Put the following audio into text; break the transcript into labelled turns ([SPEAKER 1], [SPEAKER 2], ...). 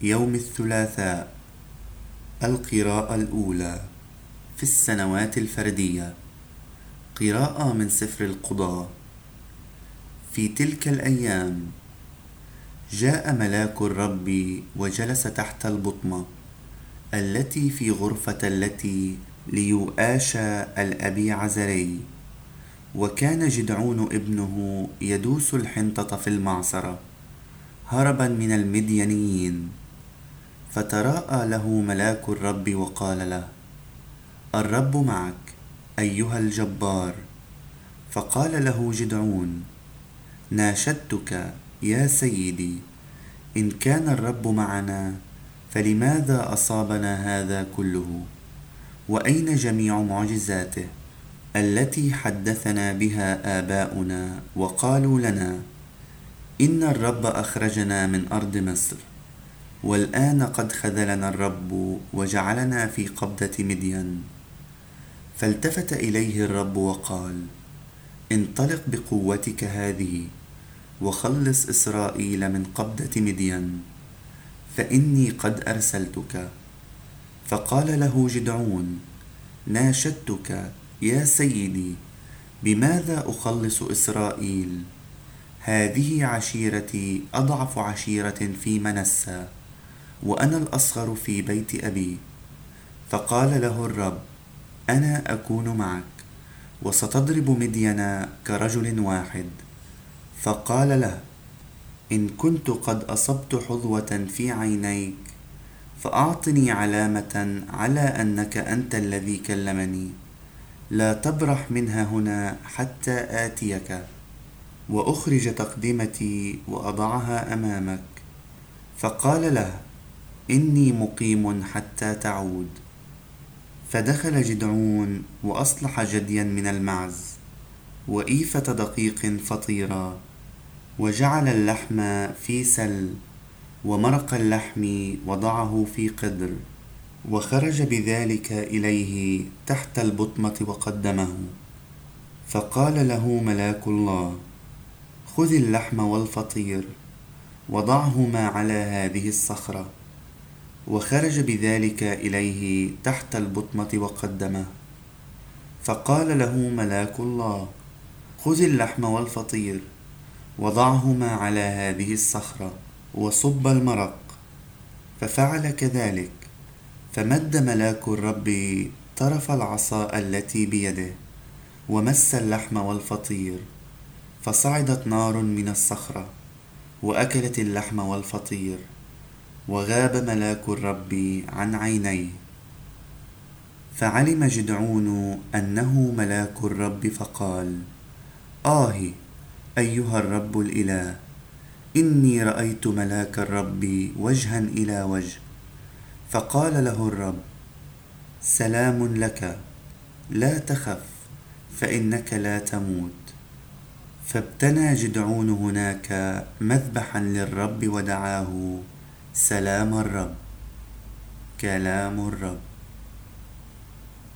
[SPEAKER 1] يوم الثلاثاء. القراءة الأولى في السنوات الفردية. قراءة من سفر القضاة. في تلك الأيام جاء ملاك الرب وجلس تحت البطمة التي في غرفة التي ليؤاش الأبي عزري، وكان جدعون ابنه يدوس الحنطة في المعصرة هربا من المديانيين. فتراءى له ملاك الرب وقال له: الرب معك أيها الجبار. فقال له جدعون: ناشدتك يا سيدي، إن كان الرب معنا فلماذا أصابنا هذا كله؟ وأين جميع معجزاته التي حدثنا بها آباؤنا وقالوا لنا إن الرب أخرجنا من أرض مصر؟ والآن قد خذلنا الرب وجعلنا في قبضة مدين. فالتفت إليه الرب وقال: انطلق بقوتك هذه وخلص إسرائيل من قبضة مدين، فإني قد أرسلتك. فقال له جدعون: ناشدتك يا سيدي، بماذا أخلص إسرائيل؟ هذه عشيرتي أضعف عشيرة في منسى، وأنا الأصغر في بيت أبي. فقال له الرب: أنا أكون معك، وستضرب مدين كرجل واحد. فقال له: إن كنت قد أصبت حظوة في عينيك فأعطني علامة على أنك أنت الذي كلمني، لا تبرح منها هنا حتى آتيك وأخرج تقدمتي وأضعها أمامك. فقال له: إني مقيم حتى تعود. فدخل جدعون وأصلح جديا من المعز وإيفة دقيق فطيرا، وجعل اللحم في سل، ومرق اللحم وضعه في قدر، وخرج بذلك إليه تحت البطمة وقدمه. فقال له ملاك الله: خذ اللحم والفطير وضعهما على هذه الصخرة. وخرج بذلك إليه تحت البطمة وقدمه. فقال له ملاك الله: خذ اللحم والفطير وضعهما على هذه الصخرة وصب المرق. ففعل كذلك. فمد ملاك الرب طرف العصا التي بيده ومس اللحم والفطير، فصعدت نار من الصخرة وأكلت اللحم والفطير، وغاب ملاك الرب عن عينيه. فعلم جدعون أنه ملاك الرب، فقال: أيها الرب الإله، إني رأيت ملاك الرب وجها إلى وجه. فقال له الرب: سلام لك، لا تخف، فإنك لا تموت. فابتنى جدعون هناك مذبحا للرب ودعاه سلام الرب. كلام الرب.